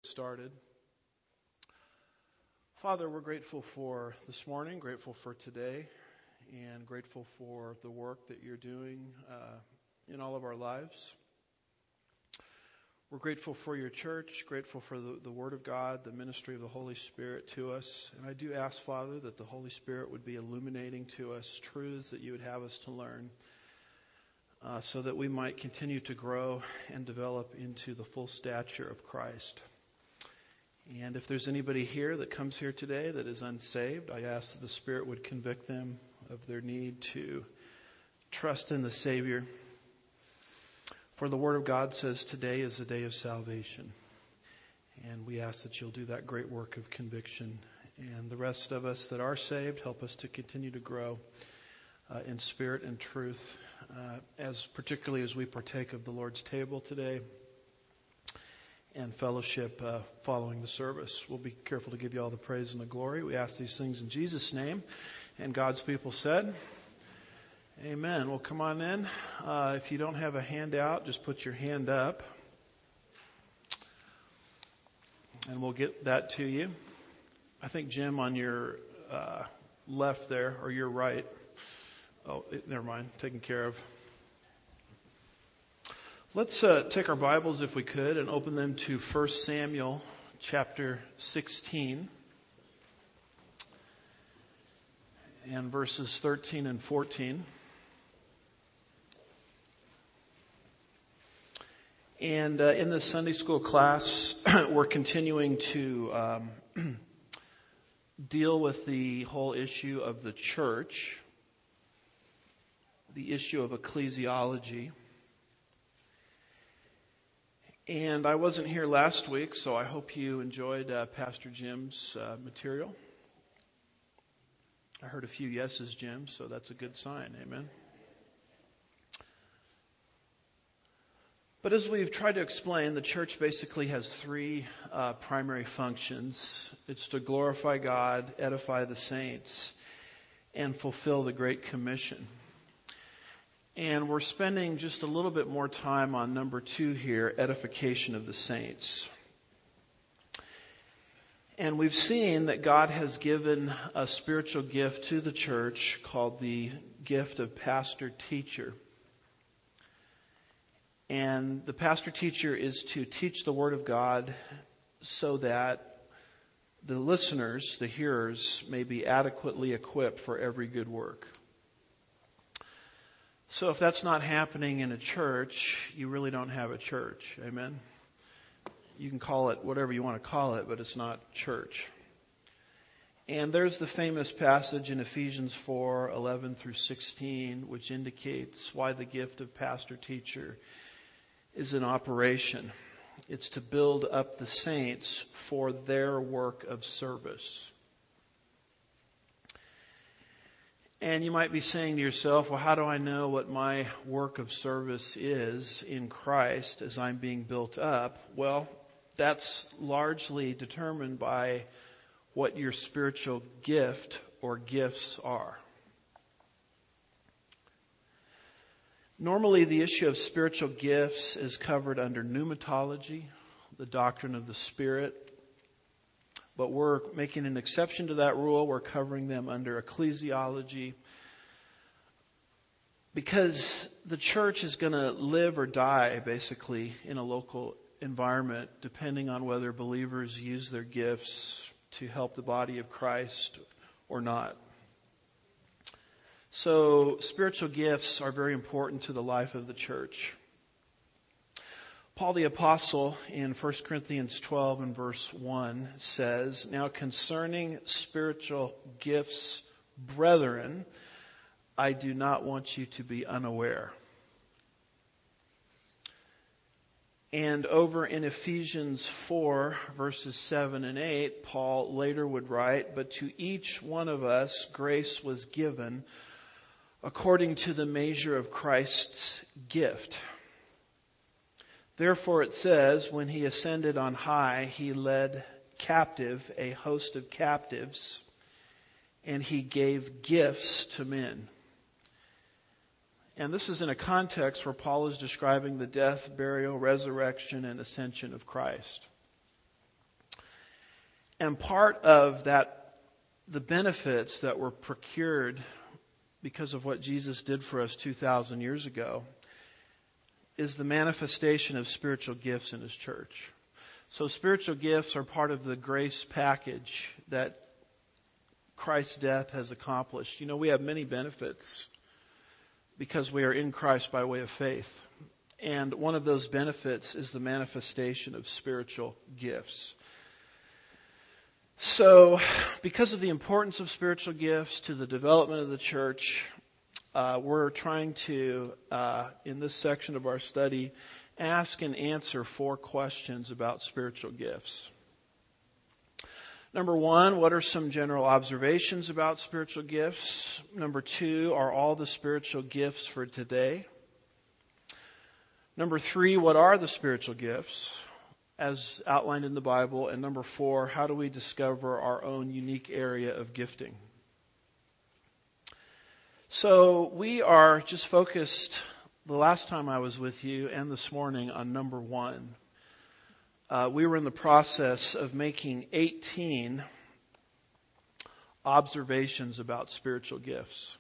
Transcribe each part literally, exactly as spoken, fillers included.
started. Father, we're grateful for this morning, grateful for today, and grateful for the work that you're doing uh, in all of our lives. We're grateful for your church, grateful for the, the Word of God, the ministry of the Holy Spirit to us. And I do ask, Father, that the Holy Spirit would be illuminating to us truths that you would have us to learn, uh, so that we might continue to grow and develop into the full stature of Christ. And if there's anybody here that comes here today that is unsaved, I ask that the Spirit would convict them of their need to trust in the Savior. For the Word of God says today is the day of salvation. And we ask that you'll do that great work of conviction. And the rest of us that are saved, help us to continue to grow uh, in spirit and truth, uh, as particularly as we partake of the Lord's table today and fellowship uh, following the service. We'll be careful to give you all the praise and the glory. We ask these things in Jesus' name. And God's people said, amen. Well, come on in. Uh, if you don't have a handout, just put your hand up, and we'll get that to you. I think, Jim, on your uh, left there, or your right. Oh, it, never mind. Taken care of. Let's uh, take our Bibles, if we could, and open them to First Samuel chapter sixteen and verses thirteen and fourteen. And uh, in this Sunday school class, we're continuing to um, deal with the whole issue of the church, the issue of ecclesiology. And I wasn't here last week, so I hope you enjoyed uh, Pastor Jim's uh, material. I heard a few yeses, Jim, so that's a good sign. Amen. But as we've tried to explain, the church basically has three uh, primary functions. It's to glorify God, edify the saints, and fulfill the Great Commission. And we're spending just a little bit more time on number two here, edification of the saints. And we've seen that God has given a spiritual gift to the church called the gift of pastor-teacher. And the pastor-teacher is to teach the Word of God so that the listeners, the hearers, may be adequately equipped for every good work. So if that's not happening in a church, you really don't have a church. Amen? You can call it whatever you want to call it, but it's not church. And there's the famous passage in Ephesians four, eleven through sixteen, which indicates why the gift of pastor-teacher is in operation. It's to build up the saints for their work of service. And you might be saying to yourself, well, how do I know what my work of service is in Christ as I'm being built up? Well, that's largely determined by what your spiritual gift or gifts are. Normally, the issue of spiritual gifts is covered under pneumatology, the doctrine of the Spirit. But we're making an exception to that rule. We're covering them under ecclesiology, because the church is going to live or die, basically, in a local environment, depending on whether believers use their gifts to help the body of Christ or not. So spiritual gifts are very important to the life of the church. Paul the Apostle in First Corinthians twelve and verse one says, "Now concerning spiritual gifts, brethren, I do not want you to be unaware." And over in Ephesians four, verses seven and eight, Paul later would write, "But to each one of us grace was given according to the measure of Christ's gift. Therefore it says, when he ascended on high, he led captive a host of captives, and he gave gifts to men." And this is in a context where Paul is describing the death, burial, resurrection, and ascension of Christ. And part of that, the benefits that were procured because of what Jesus did for us two thousand years ago, is the manifestation of spiritual gifts in His church. So spiritual gifts are part of the grace package that Christ's death has accomplished. You know, we have many benefits because we are in Christ by way of faith. And one of those benefits is the manifestation of spiritual gifts. So, because of the importance of spiritual gifts to the development of the church, uh, we're trying to, uh, in this section of our study, ask and answer four questions about spiritual gifts. Number one, what are some general observations about spiritual gifts? Number two, are all the spiritual gifts for today? Number three, what are the spiritual gifts as outlined in the Bible? And number four, how do we discover our own unique area of gifting? So we are just focused the last time I was with you and this morning on number one. Uh, we were in the process of making eighteen observations about spiritual gifts.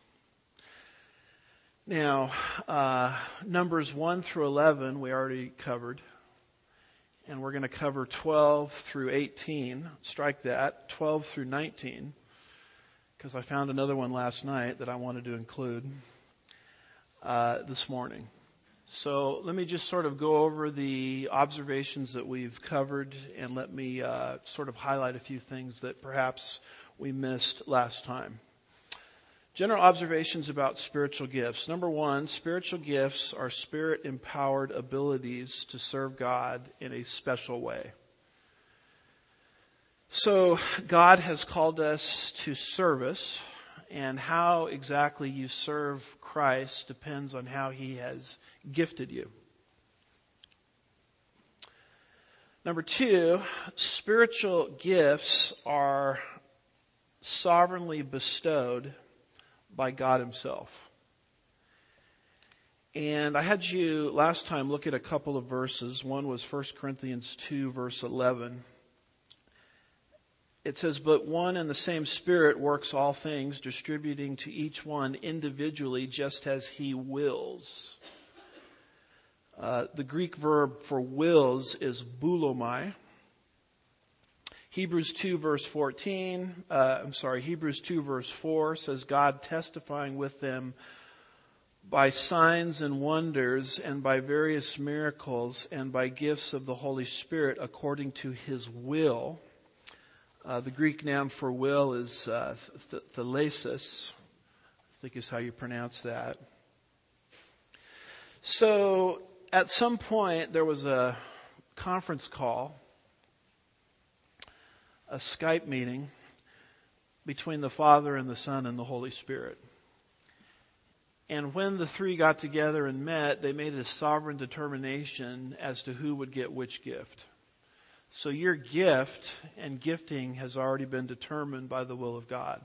Now, uh, numbers one through eleven we already covered. And we're going to cover twelve through eighteen. Strike that. twelve through nineteen. Because I found another one last night that I wanted to include uh, this morning. So let me just sort of go over the observations that we've covered, and let me uh, sort of highlight a few things that perhaps we missed last time. General observations about spiritual gifts. Number one, spiritual gifts are spirit-empowered abilities to serve God in a special way. So God has called us to service, and how exactly you serve Christ depends on how He has gifted you. Number two, spiritual gifts are sovereignly bestowed by God Himself. And I had you last time look at a couple of verses. One was First Corinthians two, verse eleven. It says, "But one and the same Spirit works all things, distributing to each one individually just as He wills." Uh, the Greek verb for wills is boulomai. Hebrews two verse fourteen, uh, I'm sorry, Hebrews two verse four says, "God testifying with them by signs and wonders and by various miracles and by gifts of the Holy Spirit according to His will." Uh, the Greek noun for will is uh, th- thelesis, I think is how you pronounce that. So at some point there was a conference call, a Skype meeting between the Father and the Son and the Holy Spirit. And when the three got together and met, they made a sovereign determination as to who would get which gift. So your gift and gifting has already been determined by the will of God.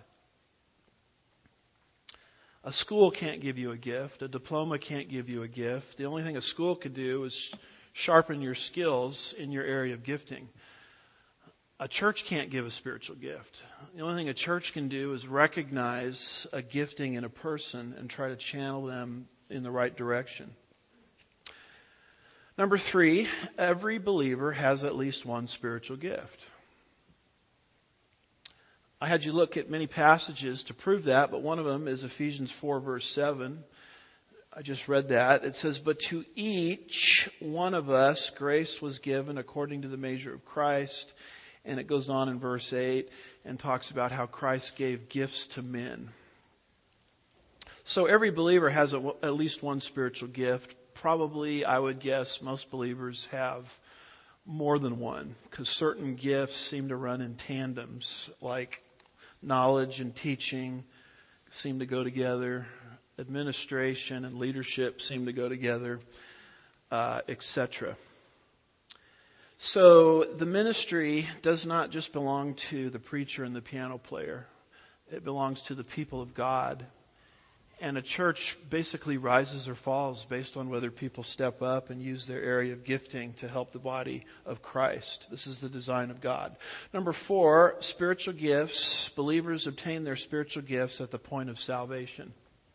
A school can't give you a gift. A diploma can't give you a gift. The only thing a school can do is sharpen your skills in your area of gifting. A church can't give a spiritual gift. The only thing a church can do is recognize a gifting in a person and try to channel them in the right direction. Number three, every believer has at least one spiritual gift. I had you look at many passages to prove that, but one of them is Ephesians four verse seven. I just read that. It says, "But to each one of us grace was given according to the measure of Christ." And it goes on in verse eight and talks about how Christ gave gifts to men. So every believer has a, at least one spiritual gift. Probably, I would guess, most believers have more than one, because certain gifts seem to run in tandems, like knowledge and teaching seem to go together, administration and leadership seem to go together, uh, et cetera. So the ministry does not just belong to the preacher and the piano player. It belongs to the people of God. And a church basically rises or falls based on whether people step up and use their area of gifting to help the body of Christ. This is the design of God. Number four, spiritual gifts. Believers obtain their spiritual gifts at the point of salvation.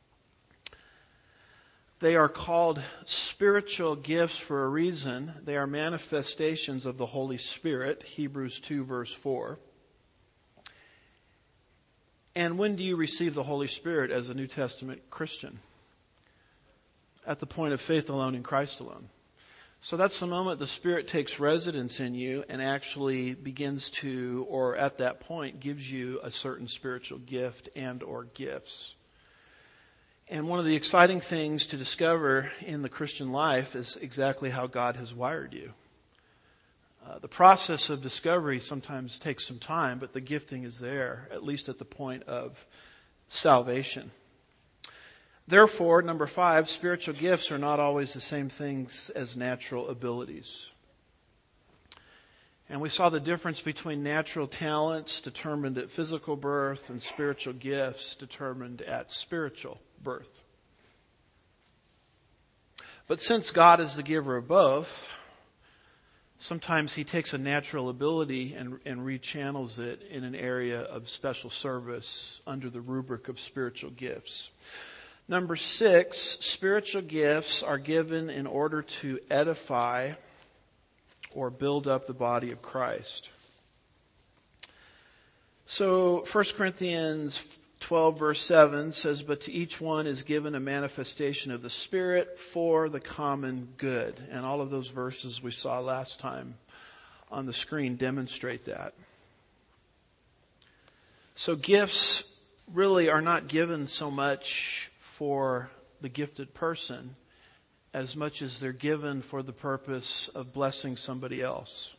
They are called spiritual gifts for a reason. They are manifestations of the Holy Spirit, Hebrews two, verse four. And when do you receive the Holy Spirit as a New Testament Christian? At the point of faith alone in Christ alone. So that's the moment the Spirit takes residence in you and actually begins to, or at that point, gives you a certain spiritual gift and or gifts. And one of the exciting things to discover in the Christian life is exactly how God has wired you. Uh, the process of discovery sometimes takes some time, but the gifting is there, at least at the point of salvation. Therefore, number five, spiritual gifts are not always the same things as natural abilities. And we saw the difference between natural talents determined at physical birth and spiritual gifts determined at spiritual birth. But since God is the giver of both, sometimes He takes a natural ability and, and rechannels it in an area of special service under the rubric of spiritual gifts. Number six, spiritual gifts are given in order to edify or build up the body of Christ. So First Corinthians twelve verse seven says, "But to each one is given a manifestation of the Spirit for the common good." And all of those verses we saw last time on the screen demonstrate that. So gifts really are not given so much for the gifted person as much as they're given for the purpose of blessing somebody else.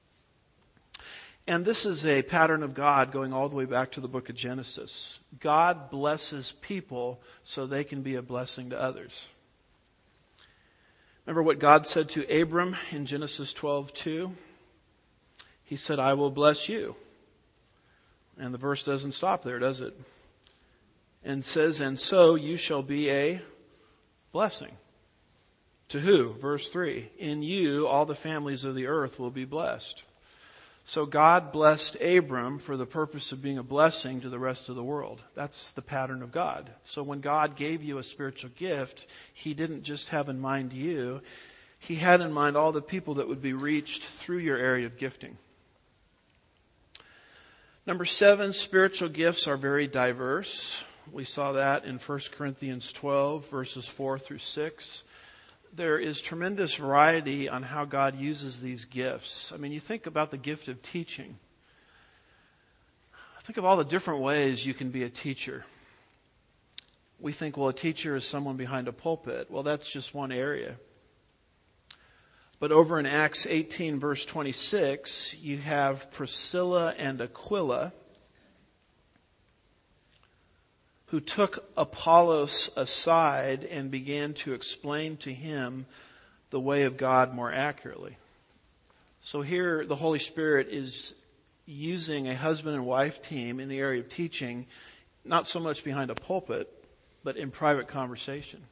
And this is a pattern of God going all the way back to the book of Genesis. God blesses people so they can be a blessing to others. Remember what God said to Abram in Genesis twelve two? He said, "I will bless you." And the verse doesn't stop there, does it? And says, "And so you shall be a blessing." To who? Verse three. "In you all the families of the earth will be blessed." So God blessed Abram for the purpose of being a blessing to the rest of the world. That's the pattern of God. So when God gave you a spiritual gift, He didn't just have in mind you. He had in mind all the people that would be reached through your area of gifting. Number seven, spiritual gifts are very diverse. We saw that in First Corinthians twelve, verses four through six. There is tremendous variety on how God uses these gifts. I mean, you think about the gift of teaching. Think of all the different ways you can be a teacher. We think, well, a teacher is someone behind a pulpit. Well, that's just one area. But over in Acts eighteen, verse twenty-six, you have Priscilla and Aquila, who took Apollos aside and began to explain to him the way of God more accurately. So here the Holy Spirit is using a husband and wife team in the area of teaching, not so much behind a pulpit, but in private conversation.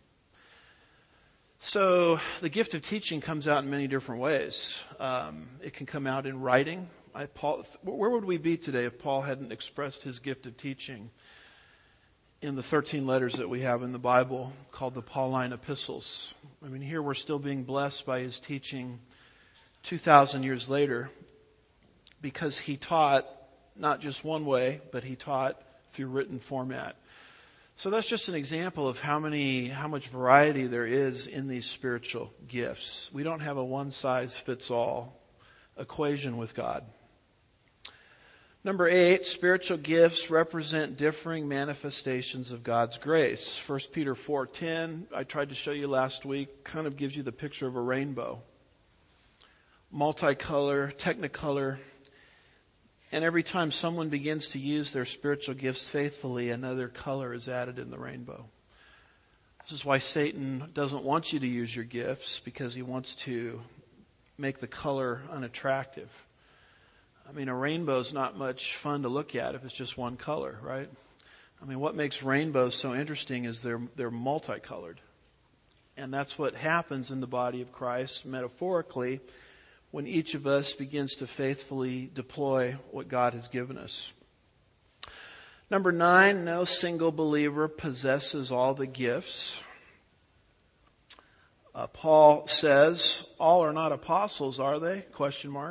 So the gift of teaching comes out in many different ways. Um, it can come out in writing. I, Paul, where would we be today if Paul hadn't expressed his gift of teaching in the thirteen letters that we have in the Bible called the Pauline epistles? I mean, here we're still being blessed by his teaching two thousand years later because he taught not just one way, but he taught through written format. So that's just an example of how many, how much variety there is in these spiritual gifts. We don't have a one-size-fits-all equation with God. Number eight, spiritual gifts represent differing manifestations of God's grace. First Peter four ten, I tried to show you last week, kind of gives you the picture of a rainbow. Multicolor, technicolor. And every time someone begins to use their spiritual gifts faithfully, another color is added in the rainbow. This is why Satan doesn't want you to use your gifts, because he wants to make the color unattractive. I mean, a rainbow is not much fun to look at if it's just one color, right? I mean, what makes rainbows so interesting is they're they're multicolored. And that's what happens in the body of Christ, metaphorically, when each of us begins to faithfully deploy what God has given us. Number nine, no single believer possesses all the gifts. Uh, Paul says, all are not apostles, are they? Question mark.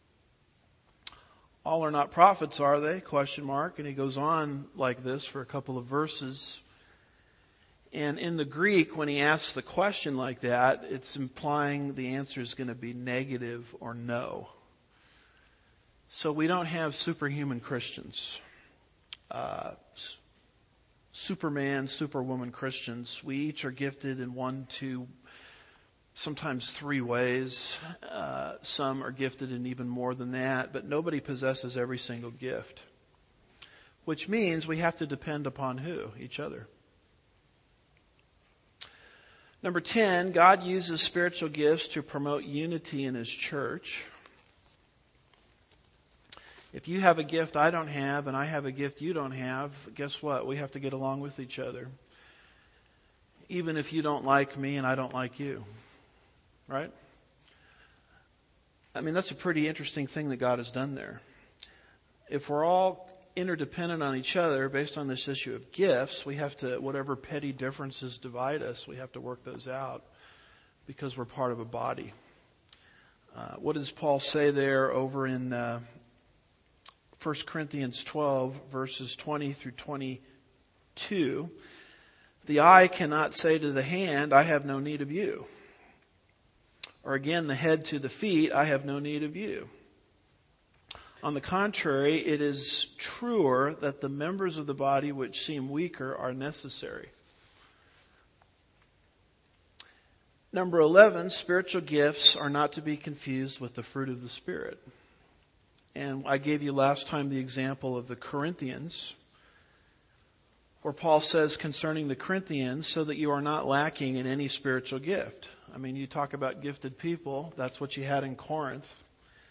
All are not prophets, are they? Question mark. And he goes on like this for a couple of verses. And in the Greek, when he asks the question like that, it's implying the answer is going to be negative or no. So we don't have superhuman Christians, uh, Superman, Superwoman Christians. We each are gifted in one, two, sometimes three ways. Uh, some are gifted in even more than that, but nobody possesses every single gift. Which means we have to depend upon who? Each other. Number ten, God uses spiritual gifts to promote unity in His church. If you have a gift I don't have and I have a gift you don't have, guess what? We have to get along with each other. Even if you don't like me and I don't like you. Right? I mean, that's a pretty interesting thing that God has done there. If we're all interdependent on each other based on this issue of gifts, we have to, whatever petty differences divide us, we have to work those out because we're part of a body. Uh, what does Paul say there over in uh, First Corinthians twelve, verses twenty through twenty-two? The eye cannot say to the hand, I have no need of you. Or again, the head to the feet, I have no need of you. On the contrary, it is truer that the members of the body which seem weaker are necessary. Number eleven, spiritual gifts are not to be confused with the fruit of the Spirit. And I gave you last time the example of the Corinthians, where Paul says concerning the Corinthians, so that you are not lacking in any spiritual gift. I mean, you talk about gifted people, that's what you had in Corinth.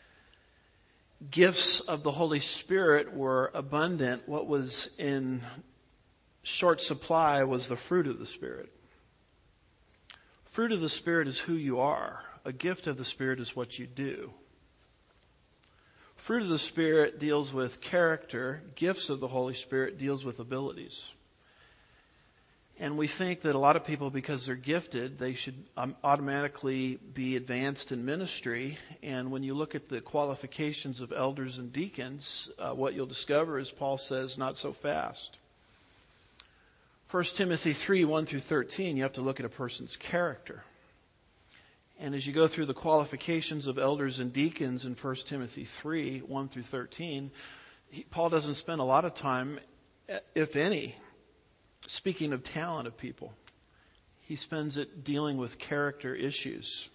Gifts of the Holy Spirit were abundant. What was in short supply was the fruit of the Spirit. Fruit of the Spirit is who you are. A gift of the Spirit is what you do. Fruit of the Spirit deals with character. Gifts of the Holy Spirit deals with abilities. And we think that a lot of people, because they're gifted, they should automatically be advanced in ministry. And when you look at the qualifications of elders and deacons, uh, what you'll discover is Paul says, not so fast. First Timothy three, one through thirteen, you have to look at a person's character. And as you go through the qualifications of elders and deacons in First Timothy three, one through thirteen, he, Paul doesn't spend a lot of time, if any, speaking of talent of people. He spends it dealing with character issues.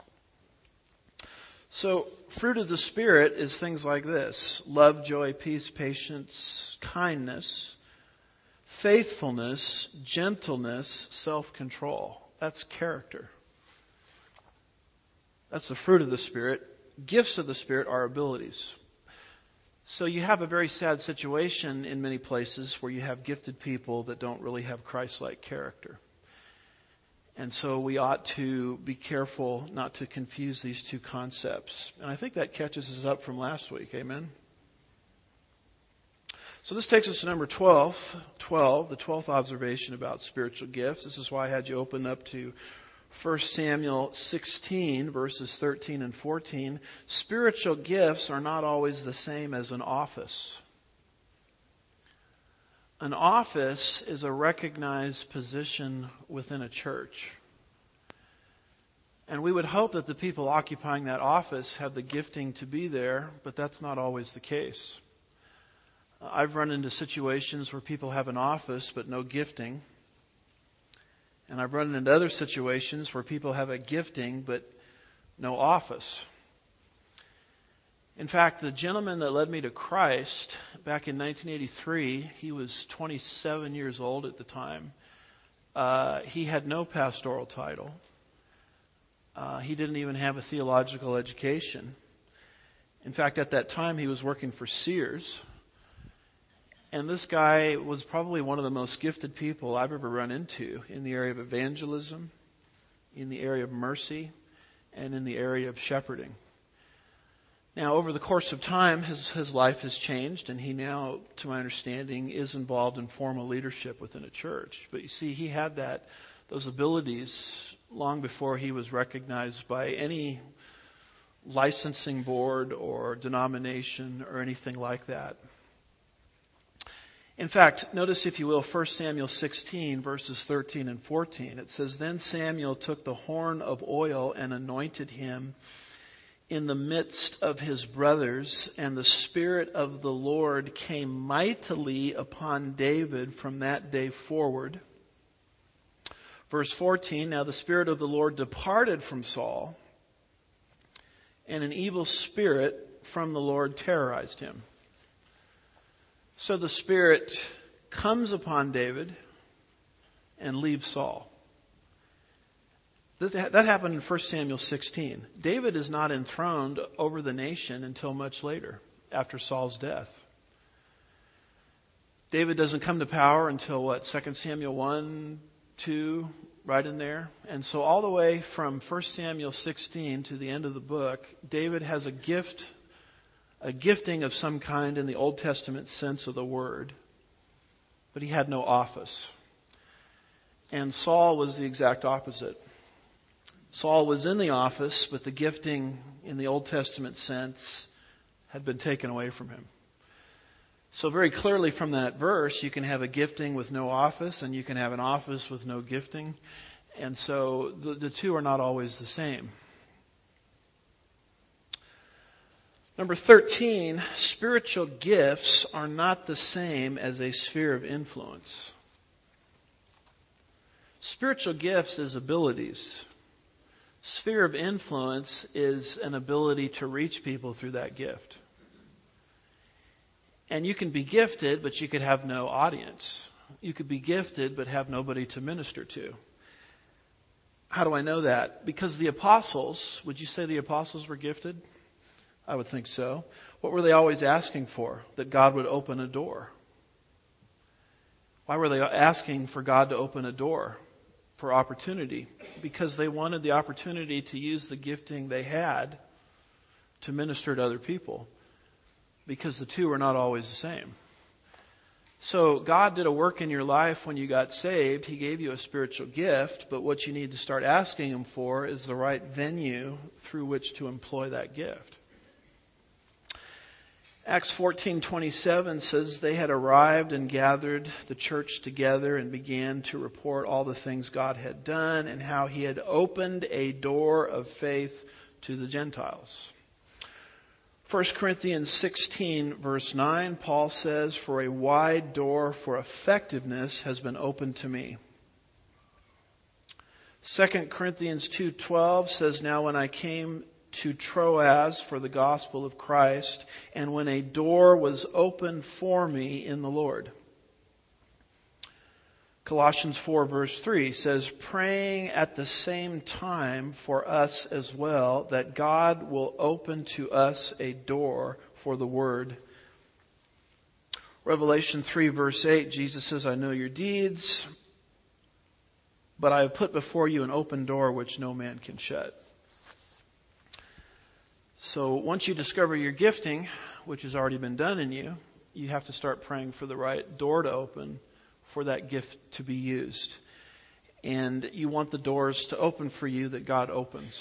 So, fruit of the Spirit is things like this: love, joy, peace, patience, kindness, faithfulness, gentleness, self-control. That's character. That's the fruit of the Spirit. Gifts of the Spirit are abilities. So you have a very sad situation in many places where you have gifted people that don't really have Christ-like character. And so we ought to be careful not to confuse these two concepts. And I think that catches us up from last week. Amen? So this takes us to number twelve. twelve, the twelfth observation about spiritual gifts. This is why I had you open up to First Samuel sixteen, verses thirteen and fourteen. Spiritual gifts are not always the same as an office. An office is a recognized position within a church. And we would hope that the people occupying that office have the gifting to be there, but that's not always the case. I've run into situations where people have an office but no gifting. And I've run into other situations where people have a gifting but no office. In fact, the gentleman that led me to Christ back in nineteen eighty-three, he was twenty-seven years old at the time. Uh, he had no pastoral title. Uh, he didn't even have a theological education. In fact, at that time, he was working for Sears. And this guy was probably one of the most gifted people I've ever run into in the area of evangelism, in the area of mercy, and in the area of shepherding. Now, over the course of time, his, his life has changed, and he now, to my understanding, is involved in formal leadership within a church. But you see, he had that those abilities long before he was recognized by any licensing board or denomination or anything like that. In fact, notice, if you will, First Samuel sixteen, verses thirteen and fourteen. It says, "Then Samuel took the horn of oil and anointed him in the midst of his brothers, and the Spirit of the Lord came mightily upon David from that day forward." Verse fourteen, "Now the Spirit of the Lord departed from Saul, and an evil spirit from the Lord terrorized him." So the Spirit comes upon David and leaves Saul. That happened in First Samuel sixteen. David is not enthroned over the nation until much later, after Saul's death. David doesn't come to power until what, Second Samuel one, two, right in there. And so all the way from First Samuel sixteen to the end of the book, David has a gift, a gifting of some kind in the Old Testament sense of the word, but he had no office. And Saul was the exact opposite. Saul was in the office, but the gifting in the Old Testament sense had been taken away from him. So very clearly from that verse, you can have a gifting with no office, and you can have an office with no gifting. And so the, the two are not always the same. Number thirteen, spiritual gifts are not the same as a sphere of influence. Spiritual gifts is abilities. Sphere of influence is an ability to reach people through that gift. And you can be gifted, but you could have no audience. You could be gifted, but have nobody to minister to. How do I know that? Because the apostles, would you say the apostles were gifted? I would think so. What were they always asking for? That God would open a door. Why were they asking for God to open a door? For opportunity. Because they wanted the opportunity to use the gifting they had to minister to other people. Because the two are not always the same. So God did a work in your life when you got saved. He gave you a spiritual gift, but what you need to start asking Him for is the right venue through which to employ that gift. Acts fourteen twenty-seven says they had arrived and gathered the church together and began to report all the things God had done and how He had opened a door of faith to the Gentiles. First Corinthians sixteen verse nine, Paul says, "For a wide door for effectiveness has been opened to me." Second Corinthians two twelve says, "Now when I came to Troas for the gospel of Christ, and when a door was opened for me in the Lord." Colossians four verse three says, "Praying at the same time for us as well, that God will open to us a door for the word." Revelation three verse eight, Jesus says, "I know your deeds, but I have put before you an open door which no man can shut." So once you discover your gifting, which has already been done in you, you have to start praying for the right door to open for that gift to be used. And you want the doors to open for you that God opens.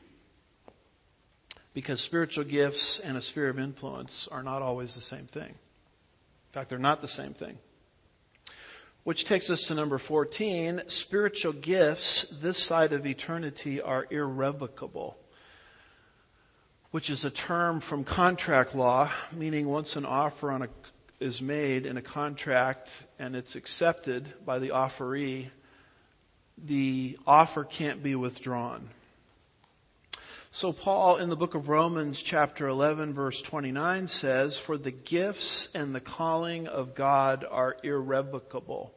Because spiritual gifts and a sphere of influence are not always the same thing. In fact, they're not the same thing. Which takes us to number fourteen. Spiritual gifts this side of eternity are irrevocable. Which is a term from contract law, meaning once an offer on a, is made in a contract and it's accepted by the offeree, the offer can't be withdrawn. So Paul in the book of Romans chapter eleven verse twenty-nine says, "For the gifts and the calling of God are irrevocable."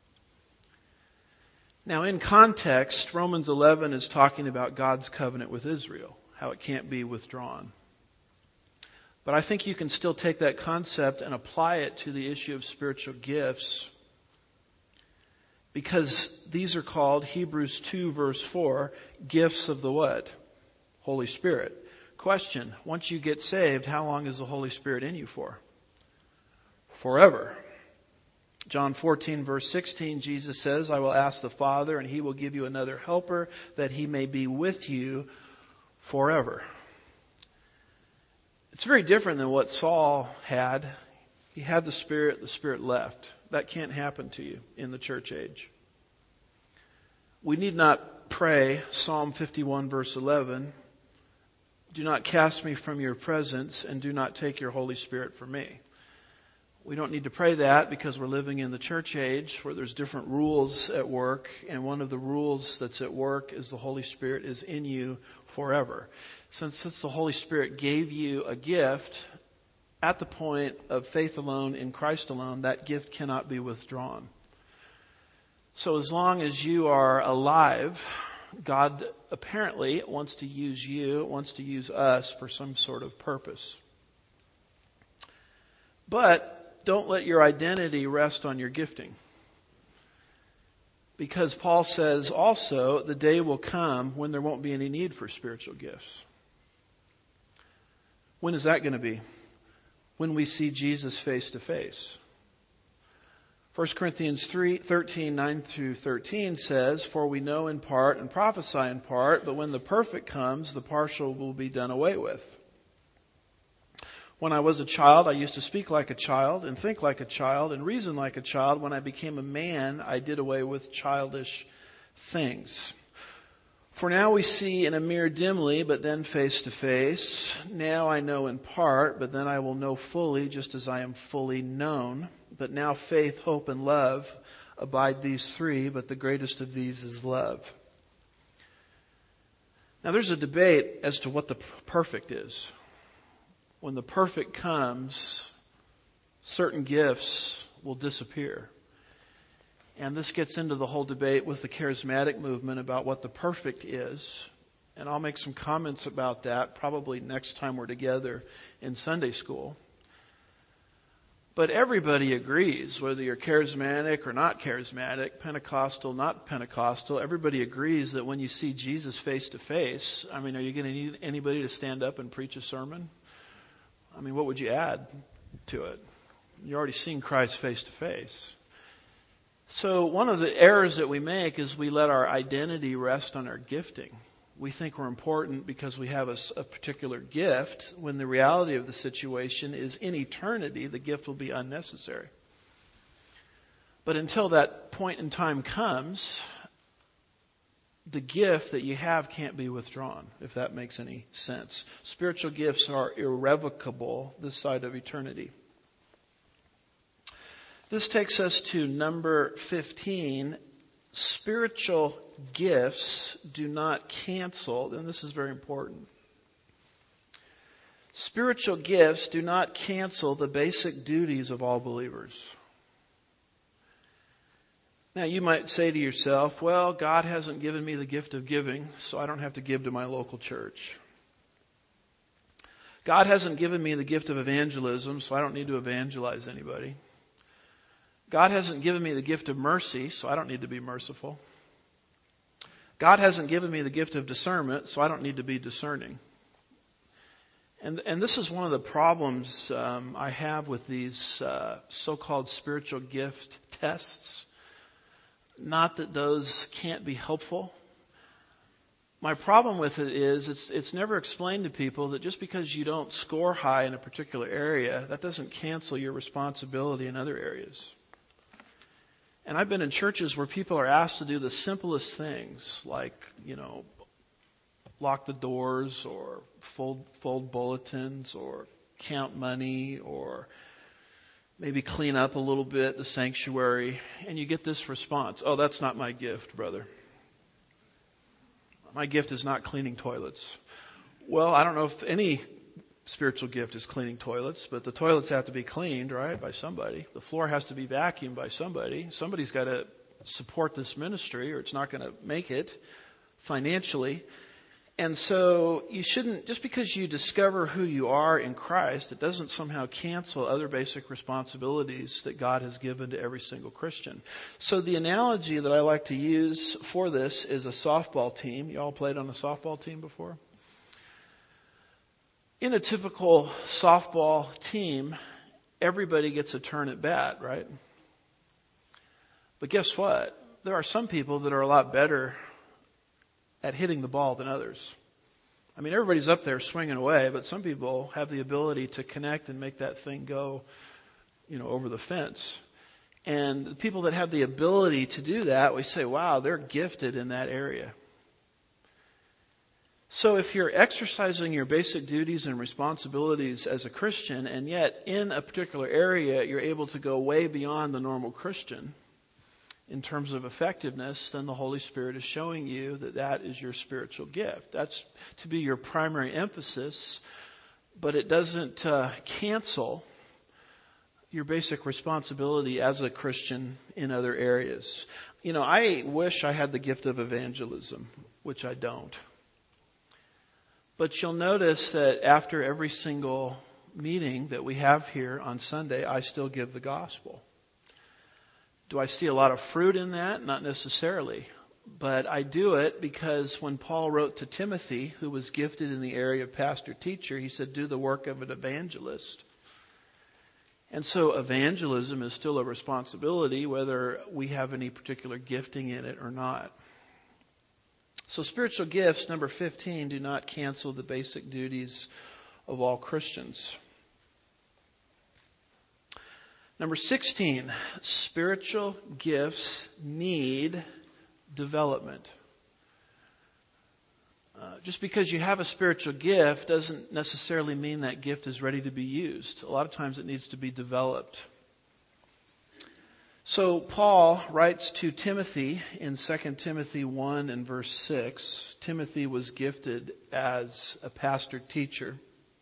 Now in context, Romans eleven is talking about God's covenant with Israel. How it can't be withdrawn. But I think you can still take that concept and apply it to the issue of spiritual gifts, because these are called, Hebrews two verse four, gifts of the what? Holy Spirit. Question, once you get saved, how long is the Holy Spirit in you for? Forever. John fourteen verse sixteen, Jesus says, I will ask the Father and He will give you another helper that He may be with you forever. It's very different than what Saul had. He had the Spirit, the Spirit left. That can't happen to you in the church age. We need not pray Psalm fifty-one verse eleven, do not cast me from your presence and do not take your Holy Spirit from me. We don't need to pray that because we're living in the church age where there's different rules at work, and one of the rules that's at work is the Holy Spirit is in you forever. Since, since the Holy Spirit gave you a gift at the point of faith alone in Christ alone, that gift cannot be withdrawn. So as long as you are alive, God apparently wants to use you, wants to use us for some sort of purpose. But don't let your identity rest on your gifting. Because Paul says also, the day will come when there won't be any need for spiritual gifts. When is that going to be? When we see Jesus face to face. First Corinthians three, thirteen, nine through thirteen says, for we know in part and prophesy in part, but when the perfect comes, the partial will be done away with. When I was a child, I used to speak like a child and think like a child and reason like a child. When I became a man, I did away with childish things. For now we see in a mirror dimly, but then face to face. Now I know in part, but then I will know fully, just as I am fully known. But now faith, hope, and love abide these three, but the greatest of these is love. Now there's a debate as to what the perfect is. When the perfect comes, certain gifts will disappear. And this gets into the whole debate with the charismatic movement about what the perfect is. And I'll make some comments about that probably next time we're together in Sunday school. But everybody agrees, whether you're charismatic or not charismatic, Pentecostal, not Pentecostal, everybody agrees that when you see Jesus face to face, I mean, are you going to need anybody to stand up and preach a sermon? I mean, what would you add to it? You're already seeing Christ face to face. So one of the errors that we make is we let our identity rest on our gifting. We think we're important because we have a, a particular gift, when the reality of the situation is in eternity, the gift will be unnecessary. But until that point in time comes, the gift that you have can't be withdrawn, if that makes any sense. Spiritual gifts are irrevocable this side of eternity. This takes us to number fifteen. Spiritual gifts do not cancel, and this is very important. Spiritual gifts do not cancel the basic duties of all believers. Now, you might say to yourself, well, God hasn't given me the gift of giving, so I don't have to give to my local church. God hasn't given me the gift of evangelism, so I don't need to evangelize anybody. God hasn't given me the gift of mercy, so I don't need to be merciful. God hasn't given me the gift of discernment, so I don't need to be discerning. And, and this is one of the problems um, I have with these uh, so-called spiritual gift tests. Not that those can't be helpful. My problem with it is it's it's never explained to people that just because you don't score high in a particular area, that doesn't cancel your responsibility in other areas. And I've been in churches where people are asked to do the simplest things, like, you know, lock the doors or fold fold bulletins or count money or maybe clean up a little bit the sanctuary, and you get this response: oh, that's not my gift, brother. My gift is not cleaning toilets. Well, I don't know if any spiritual gift is cleaning toilets, but the toilets have to be cleaned, right, by somebody. The floor has to be vacuumed by somebody. Somebody's got to support this ministry, or it's not going to make it financially. And so you shouldn't, just because you discover who you are in Christ, it doesn't somehow cancel other basic responsibilities that God has given to every single Christian. So the analogy that I like to use for this is a softball team. You all played on a softball team before? In a typical softball team, everybody gets a turn at bat, right? But guess what? There are some people that are a lot better at hitting the ball than others. I mean, everybody's up there swinging away, but some people have the ability to connect and make that thing go, you know, over the fence. And the people that have the ability to do that, we say, wow, they're gifted in that area. So if you're exercising your basic duties and responsibilities as a Christian, and yet in a particular area you're able to go way beyond the normal Christian in terms of effectiveness, then the Holy Spirit is showing you that that is your spiritual gift. That's to be your primary emphasis, but it doesn't uh, cancel your basic responsibility as a Christian in other areas. You know, I wish I had the gift of evangelism, which I don't. But you'll notice that after every single meeting that we have here on Sunday, I still give the gospel. Do I see a lot of fruit in that? Not necessarily. But I do it because when Paul wrote to Timothy, who was gifted in the area of pastor-teacher, he said, do the work of an evangelist. And so evangelism is still a responsibility, whether we have any particular gifting in it or not. So spiritual gifts, number fifteen, do not cancel the basic duties of all Christians. Number sixteen, spiritual gifts need development. Uh, just because you have a spiritual gift doesn't necessarily mean that gift is ready to be used. A lot of times it needs to be developed. So Paul writes to Timothy in Second Timothy one and verse six. Timothy was gifted as a pastor-teacher.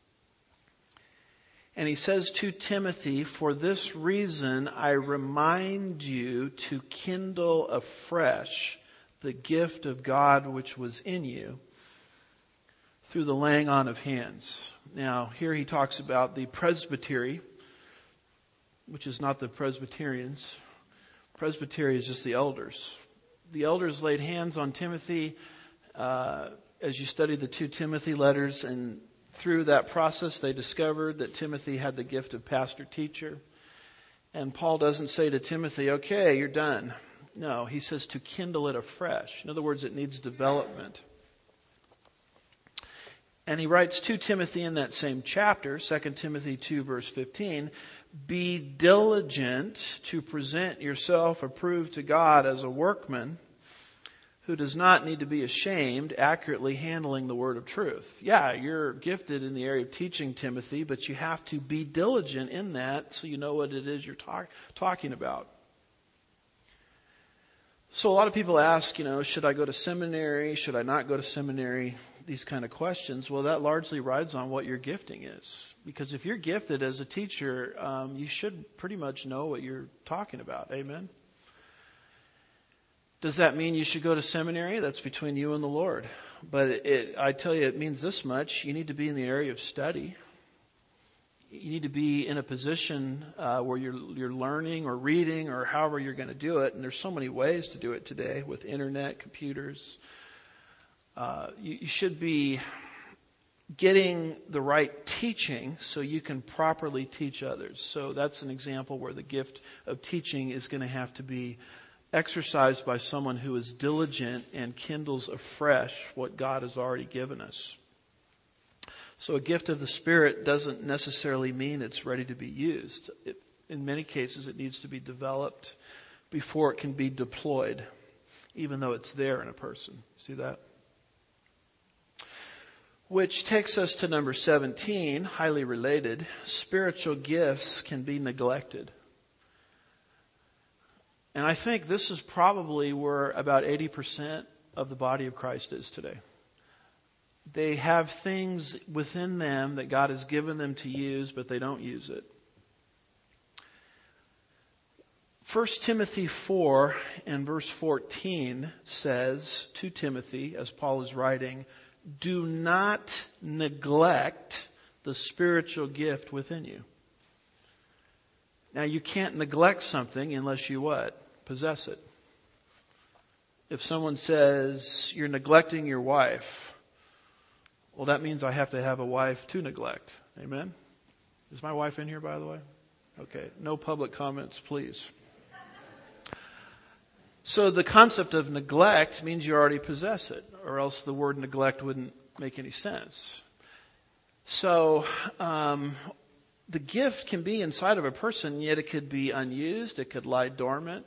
And he says to Timothy, for this reason I remind you to kindle afresh the gift of God which was in you through the laying on of hands. Now, here he talks about the presbytery, which is not the Presbyterians. Presbytery is just the elders. The elders laid hands on Timothy uh, as you study the two Timothy letters, and through that process they discovered that Timothy had the gift of pastor-teacher. And Paul doesn't say to Timothy, okay, you're done. No, he says to kindle it afresh. In other words, it needs development. And he writes to Timothy in that same chapter, Second Timothy two, verse fifteen, be diligent to present yourself approved to God as a workman who does not need to be ashamed, accurately handling the word of truth. Yeah, you're gifted in the area of teaching, Timothy, but you have to be diligent in that so you know what it is you're talk, talking about. So a lot of people ask, you know, should I go to seminary? Should I not go to seminary? These kind of questions. Well, that largely rides on what your gifting is. Because if you're gifted as a teacher, um, you should pretty much know what you're talking about. Amen? Does that mean you should go to seminary? That's between you and the Lord. But it, it, I tell you, it means this much. You need to be in the area of study. You need to be in a position uh, where you're, you're learning or reading or however you're going to do it. And there's so many ways to do it today with internet, computers. Uh, you, you should be getting the right teaching so you can properly teach others. So that's an example where the gift of teaching is going to have to be exercised by someone who is diligent and kindles afresh what God has already given us. So a gift of the Spirit doesn't necessarily mean it's ready to be used. It, in many cases, it needs to be developed before it can be deployed, even though it's there in a person. See that? Which takes us to number seventeen, highly related. Spiritual gifts can be neglected. And I think this is probably where about eighty percent of the body of Christ is today. They have things within them that God has given them to use, but they don't use it. First Timothy four and verse fourteen says to Timothy, as Paul is writing, do not neglect the spiritual gift within you. Now, you can't neglect something unless you what? Possess it. If someone says, you're neglecting your wife, well, that means I have to have a wife to neglect. Amen? Is my wife in here, by the way? Okay. No public comments, please. So the concept of neglect means you already possess it, or else the word neglect wouldn't make any sense. So um, the gift can be inside of a person, yet it could be unused. It could lie dormant.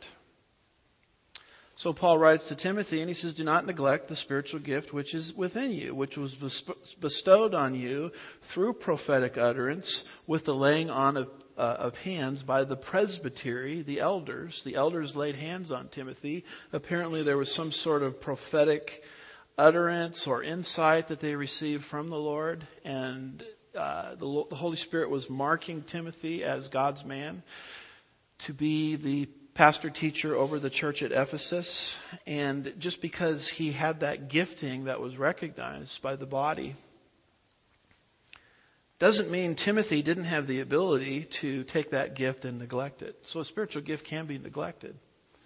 So Paul writes to Timothy, and he says, do not neglect the spiritual gift which is within you, which was bestowed on you through prophetic utterance with the laying on of Uh, of hands by the presbytery, the elders. The elders laid hands on Timothy. Apparently there was some sort of prophetic utterance or insight that they received from the Lord. And uh, the, the Holy Spirit was marking Timothy as God's man to be the pastor teacher over the church at Ephesus. And just because he had that gifting that was recognized by the body, doesn't mean Timothy didn't have the ability to take that gift and neglect it. So a spiritual gift can be neglected.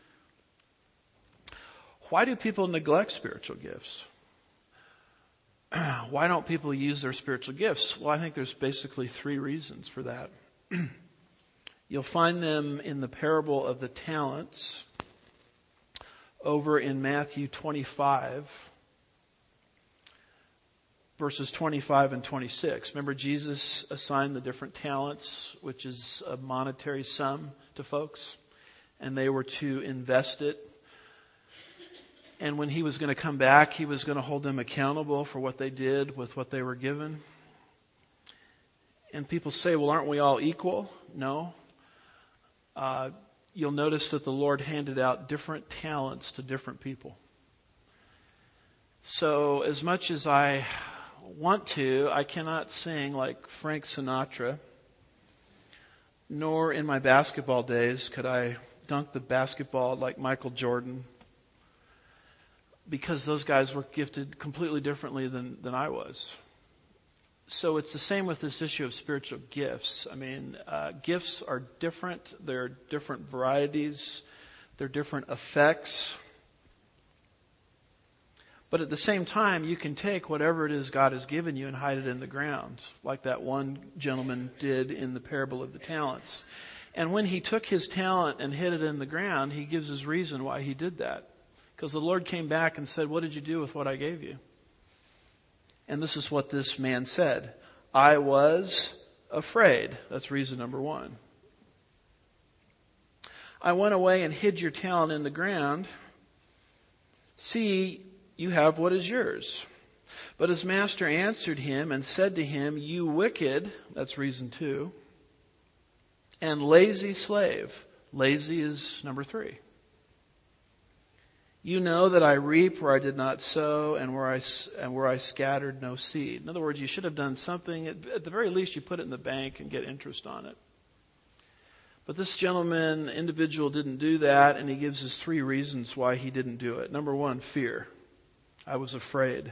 Why do people neglect spiritual gifts? Why don't people use their spiritual gifts? Well, I think there's basically three reasons for that. You'll find them in the parable of the talents over in Matthew twenty-five. Verses twenty-five and twenty-six. Remember, Jesus assigned the different talents, which is a monetary sum to folks, and they were to invest it. And when he was going to come back, he was going to hold them accountable for what they did with what they were given. And people say, well, aren't we all equal? No. Uh, you'll notice that the Lord handed out different talents to different people. So as much as I want to, I cannot sing like Frank Sinatra, nor in my basketball days could I dunk the basketball like Michael Jordan, because those guys were gifted completely differently than, than I was. So it's the same with this issue of spiritual gifts. I mean, uh, gifts are different. They're different varieties. They're different effects. But at the same time, you can take whatever it is God has given you and hide it in the ground, like that one gentleman did in the parable of the talents. And when he took his talent and hid it in the ground, he gives his reason why he did that. Because the Lord came back and said, what did you do with what I gave you? And this is what this man said. I was afraid. That's reason number one. I went away and hid your talent in the ground. See, you have what is yours. But his master answered him and said to him, you wicked, that's reason two, and lazy slave. Lazy is number three. You know that I reap where I did not sow, and where I and where I scattered no seed. In other words, you should have done something. At the very least, you put it in the bank and get interest on it. But this gentleman, individual, didn't do that, and he gives us three reasons why he didn't do it. Number one, fear. I was afraid.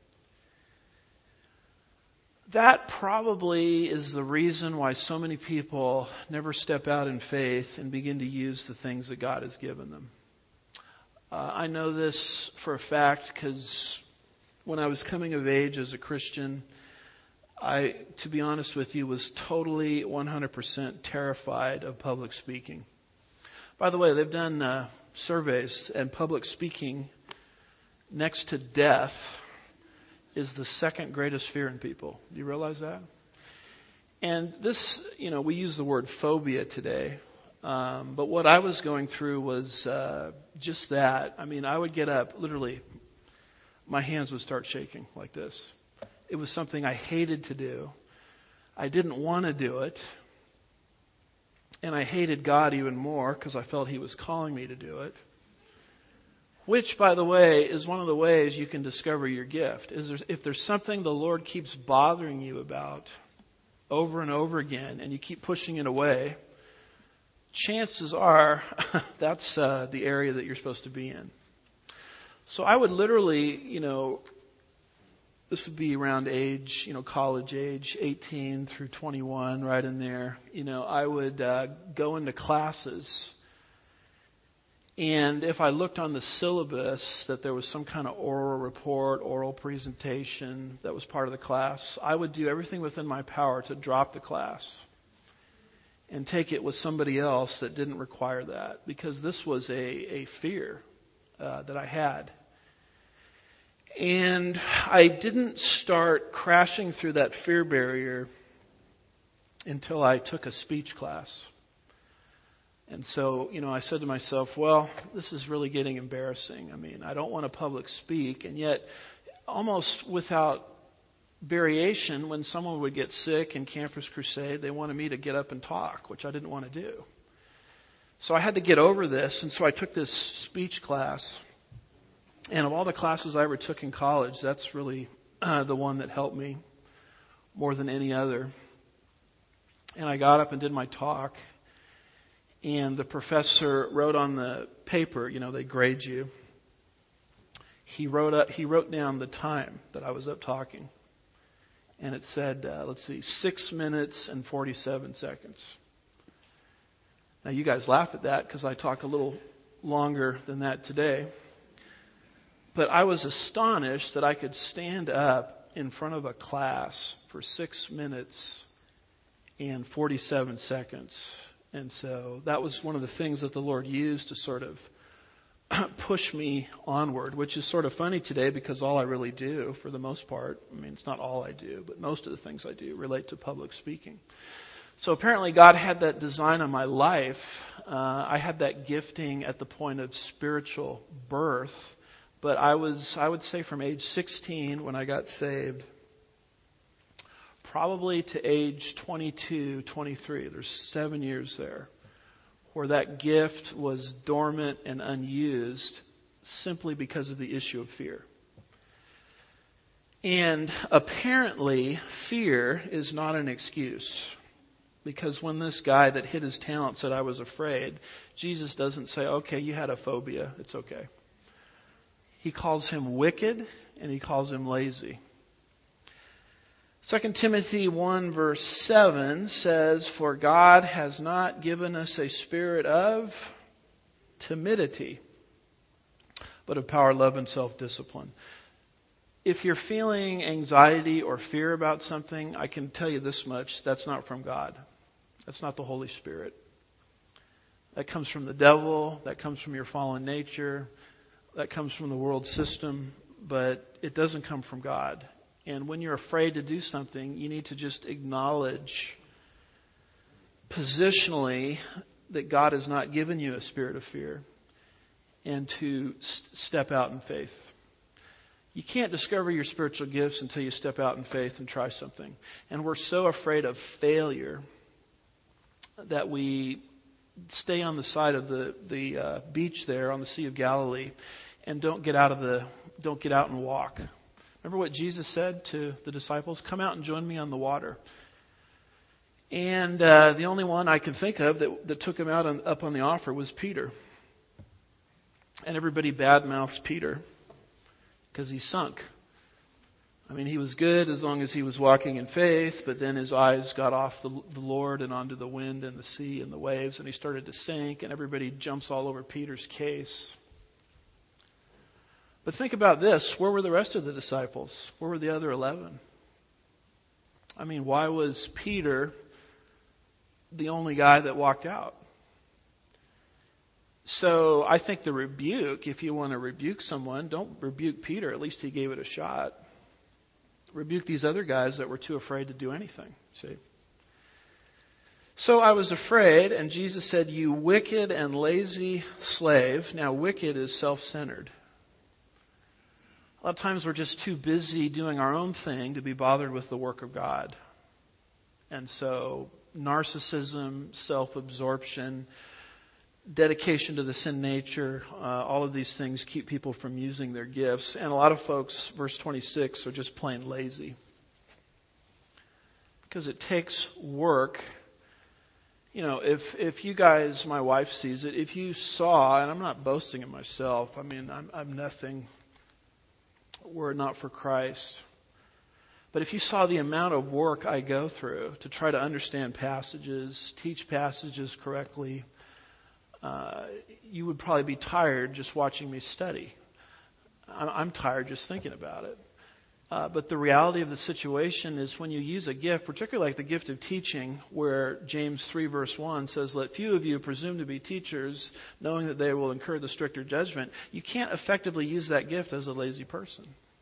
That probably is the reason why so many people never step out in faith and begin to use the things that God has given them. Uh, I know this for a fact because when I was coming of age as a Christian, I, to be honest with you, was totally one hundred percent terrified of public speaking. By the way, they've done uh, surveys, and public speaking next to death is the second greatest fear in people. Do you realize that? And this, you know, we use the word phobia today. Um, but what I was going through was uh, just that. I mean, I would get up, literally, my hands would start shaking like this. It was something I hated to do. I didn't want to do it. And I hated God even more because I felt He was calling me to do it. Which, by the way, is one of the ways you can discover your gift. Is there, if there's something the Lord keeps bothering you about over and over again, and you keep pushing it away, chances are that's uh, the area that you're supposed to be in. So I would literally, you know, this would be around age, you know, college age, eighteen through twenty-one, right in there. You know, I would uh, go into classes, and if I looked on the syllabus that there was some kind of oral report, oral presentation that was part of the class, I would do everything within my power to drop the class and take it with somebody else that didn't require that, because this was a, a fear uh, that I had. And I didn't start crashing through that fear barrier until I took a speech class. And so, you know, I said to myself, well, this is really getting embarrassing. I mean, I don't want to public speak. And yet, almost without variation, when someone would get sick in Campus Crusade, they wanted me to get up and talk, which I didn't want to do. So I had to get over this. And so I took this speech class. And of all the classes I ever took in college, that's really uh, the one that helped me more than any other. And I got up and did my talk. And the professor wrote on the paper, you know, they grade you. He wrote up, he wrote down the time that I was up talking. And it said, uh, let's see, six minutes and forty-seven seconds. Now you guys laugh at that because I talk a little longer than that today. But I was astonished that I could stand up in front of a class for six minutes and forty-seven seconds. And so that was one of the things that the Lord used to sort of push me onward, which is sort of funny today because all I really do, for the most part, I mean, it's not all I do, but most of the things I do relate to public speaking. So apparently God had that design on my life. Uh, I had that gifting at the point of spiritual birth. But I was, I would say from age sixteen when I got saved, probably to age twenty-two, twenty-three, there's seven years there, where that gift was dormant and unused simply because of the issue of fear. And apparently, fear is not an excuse. Because when this guy that hid his talent said I was afraid, Jesus doesn't say, okay, you had a phobia, it's okay. He calls him wicked, and he calls him lazy. Second Timothy one verse seven says, for God has not given us a spirit of timidity, but of power, love, and self-discipline. If you're feeling anxiety or fear about something, I can tell you this much, that's not from God. That's not the Holy Spirit. That comes from the devil, that comes from your fallen nature. That comes from the world system, but it doesn't come from God. And when you're afraid to do something, you need to just acknowledge positionally that God has not given you a spirit of fear and to st- step out in faith. You can't discover your spiritual gifts until you step out in faith and try something. And we're so afraid of failure that we stay on the side of the, the uh, beach there on the Sea of Galilee and don't get out of the, don't get out and walk. Remember what Jesus said to the disciples? Come out and join me on the water. And uh, the only one I can think of that, that took him out on, up on the offer was Peter. And everybody badmouthed Peter because he sunk. I mean, he was good as long as he was walking in faith, but then his eyes got off the, the Lord and onto the wind and the sea and the waves, and he started to sink, and everybody jumps all over Peter's case. But think about this. Where were the rest of the disciples? Where were the other eleven? I mean, why was Peter the only guy that walked out? So I think the rebuke, if you want to rebuke someone, don't rebuke Peter. At least he gave it a shot. Rebuke these other guys that were too afraid to do anything. See? So I was afraid, and Jesus said, you wicked and lazy slave. Now, wicked is self-centered. A lot of times we're just too busy doing our own thing to be bothered with the work of God. And so narcissism, self-absorption, dedication to the sin nature, uh, all of these things keep people from using their gifts. And a lot of folks, verse twenty-six, are just plain lazy. Because it takes work. You know, if if you guys, my wife sees it, if you saw, and I'm not boasting of myself, I mean, I'm, I'm nothing were it not for Christ. But if you saw the amount of work I go through to try to understand passages, teach passages correctly, uh, you would probably be tired just watching me study. I'm, I'm tired just thinking about it. Uh, but the reality of the situation is when you use a gift, particularly like the gift of teaching, where James three verse one says, "Let few of you presume to be teachers, knowing that they will incur the stricter judgment," you can't effectively use that gift as a lazy person.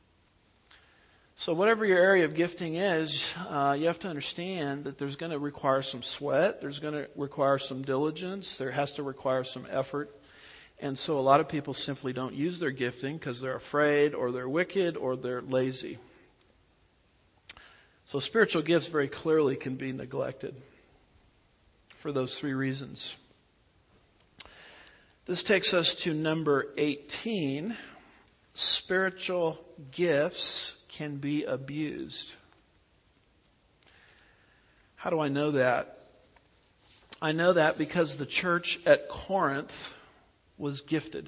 So whatever your area of gifting is, uh, you have to understand that there's going to require some sweat, there's going to require some diligence, there has to require some effort. And so a lot of people simply don't use their gifting because they're afraid or they're wicked or they're lazy. So spiritual gifts very clearly can be neglected for those three reasons. This takes us to number eighteen. Spiritual gifts can be abused. How do I know that? I know that because the church at Corinth was gifted.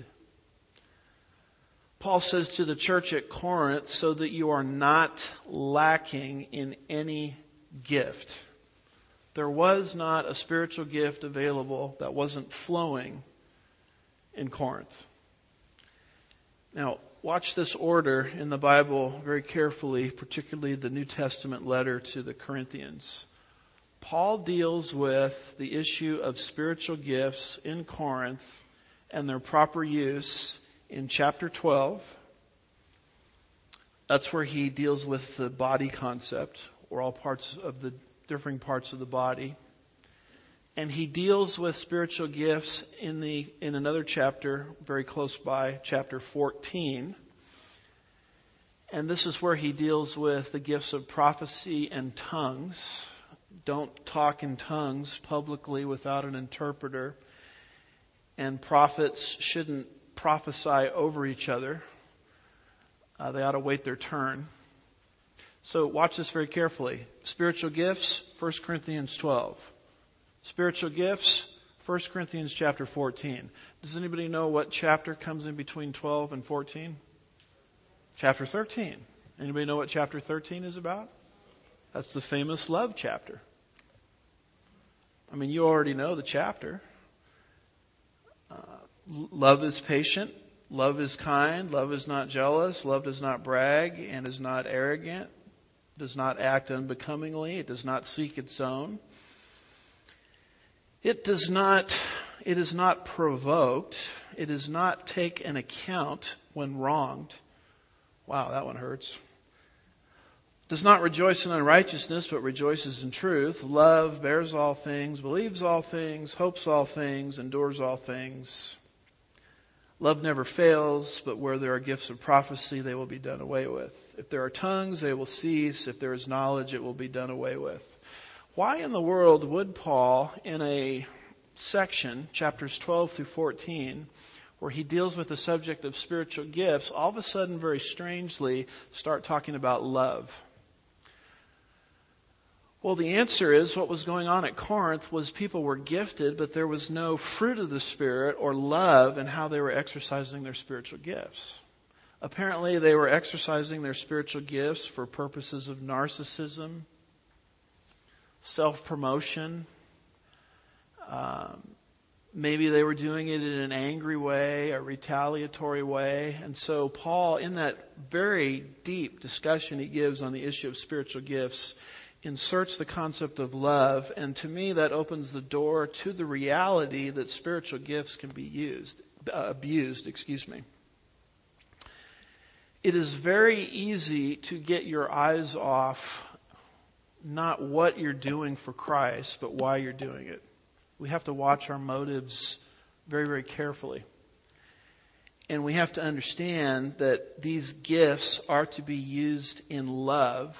Paul says to the church at Corinth, so that you are not lacking in any gift. There was not a spiritual gift available that wasn't flowing in Corinth. Now, watch this order in the Bible very carefully, particularly the New Testament letter to the Corinthians. Paul deals with the issue of spiritual gifts in Corinth and their proper use in chapter twelve. That's where he deals with the body concept, or all parts of the differing parts of the body. And he deals with spiritual gifts in the in another chapter very close by, chapter fourteen. And this is where he deals with the gifts of prophecy and tongues. Don't talk in tongues publicly without an interpreter. And prophets shouldn't prophesy over each other. Uh, they ought to wait their turn. So watch this very carefully. Spiritual gifts, First Corinthians twelve. Spiritual gifts, First Corinthians chapter fourteen. Does anybody know what chapter comes in between twelve and fourteen? Chapter thirteen. Anybody know what chapter thirteen is about? That's the famous love chapter. I mean, you already know the chapter. Uh, love is patient. Love is kind. Love is not jealous. Love does not brag and is not arrogant. Does not act unbecomingly. It does not seek its own. It does not, it is not provoked. It does not take an account when wronged. Wow, that one hurts. Does not rejoice in unrighteousness, but rejoices in truth. Love bears all things, believes all things, hopes all things, endures all things. Love never fails, but where there are gifts of prophecy, they will be done away with. If there are tongues, they will cease. If there is knowledge, it will be done away with. Why in the world would Paul, in a section, chapters twelve through fourteen, where he deals with the subject of spiritual gifts, all of a sudden, very strangely, start talking about love? Well, the answer is what was going on at Corinth was people were gifted, but there was no fruit of the Spirit or love in how they were exercising their spiritual gifts. Apparently, they were exercising their spiritual gifts for purposes of narcissism, self-promotion. Um, maybe they were doing it in an angry way, a retaliatory way. And so Paul, in that very deep discussion he gives on the issue of spiritual gifts, inserts the concept of love, and to me that opens the door to the reality that spiritual gifts can be used, uh, abused, excuse me. It is very easy to get your eyes off not what you're doing for Christ, but why you're doing it. We have to watch our motives very, very carefully. And we have to understand that these gifts are to be used in love.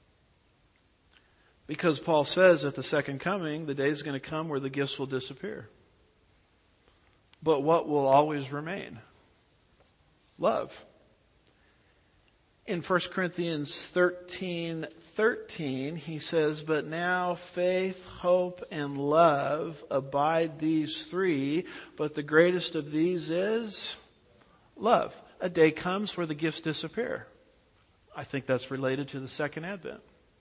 Because Paul says at the second coming, the day is going to come where the gifts will disappear. But what will always remain? Love. In First Corinthians thirteen thirteen, he says, "But now faith, hope, and love abide, these three, but the greatest of these is love." A day comes where the gifts disappear. I think that's related to the second advent.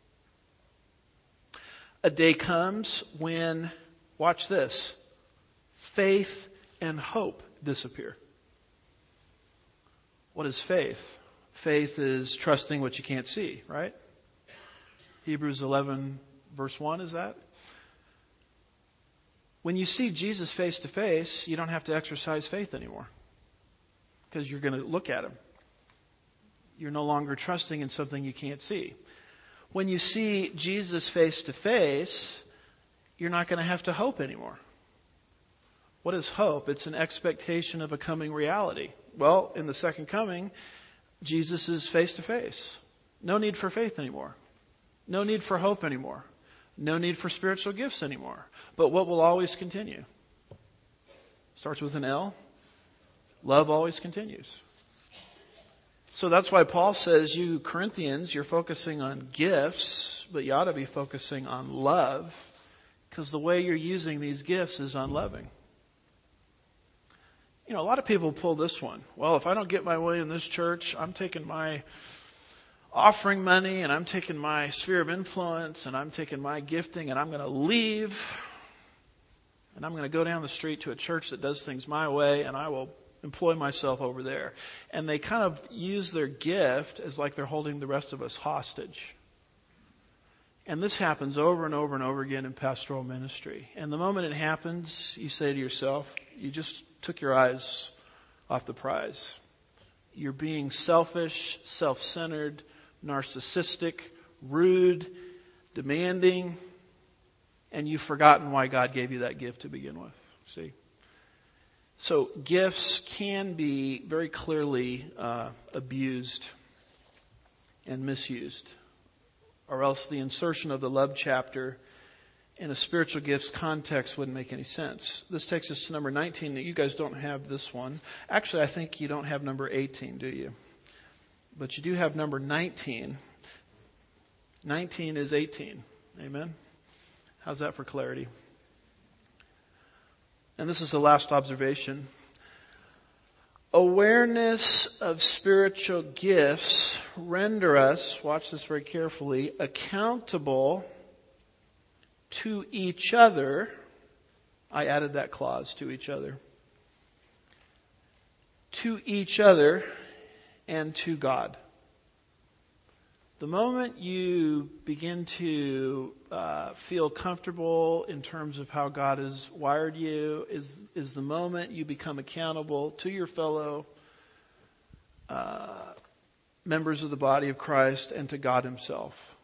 A day comes when, watch this, faith and hope disappear. What is faith? Faith is trusting what you can't see, right? Hebrews eleven verse one is that? When you see Jesus face to face, you don't have to exercise faith anymore because you're going to look at him. You're no longer trusting in something you can't see. When you see Jesus face to face, you're not going to have to hope anymore. What is hope? It's an expectation of a coming reality. Well, in the second coming, Jesus is face to face. No need for faith anymore. No need for hope anymore. No need for spiritual gifts anymore. But what will always continue? Starts with an L. Love always continues. So that's why Paul says, you Corinthians, you're focusing on gifts, but you ought to be focusing on love, because the way you're using these gifts is unloving. You know, a lot of people pull this one. Well, if I don't get my way in this church, I'm taking my offering money and I'm taking my sphere of influence and I'm taking my gifting and I'm going to leave and I'm going to go down the street to a church that does things my way and I will employ myself over there. And they kind of use their gift as like they're holding the rest of us hostage. And this happens over and over and over again in pastoral ministry. And the moment it happens, you say to yourself, you just took your eyes off the prize. You're being selfish, self-centered, narcissistic, rude, demanding, and you've forgotten why God gave you that gift to begin with. See? So gifts can be very clearly uh, abused and misused, or else the insertion of the love chapter in a spiritual gifts context wouldn't make any sense. This takes us to number nineteen. You guys don't have this one. Actually, I think you don't have number eighteen, do you? But you do have number nineteen. nineteen is eighteen. Amen? How's that for clarity? And this is the last observation. Awareness of spiritual gifts render us, watch this very carefully, accountable to each other. I added that clause, to each other. To each other and to God. The moment you begin to uh, feel comfortable in terms of how God has wired you is, is the moment you become accountable to your fellow uh, members of the body of Christ and to God himself.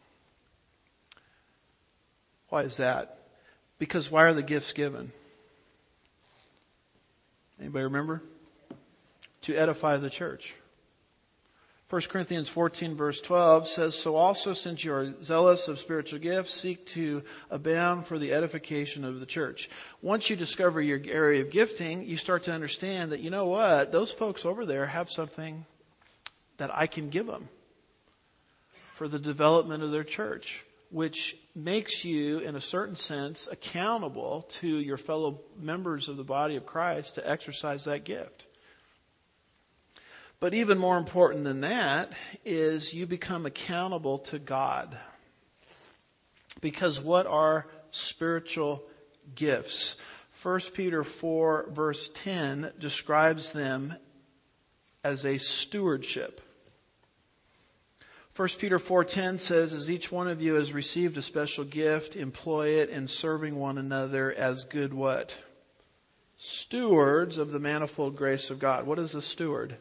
Why is that? Because why are the gifts given? Anybody remember? To edify the church. First Corinthians fourteen verse twelve says, so also since you are zealous of spiritual gifts, seek to abound for the edification of the church. Once you discover your area of gifting, you start to understand that, you know what, those folks over there have something that I can give them for the development of their church, which makes you, in a certain sense, accountable to your fellow members of the body of Christ to exercise that gift. But even more important than that is you become accountable to God. Because what are spiritual gifts? First Peter four verse ten describes them as a stewardship. First Peter four ten says, as each one of you has received a special gift, employ it in serving one another as good what? Stewards of the manifold grace of God. What is a steward?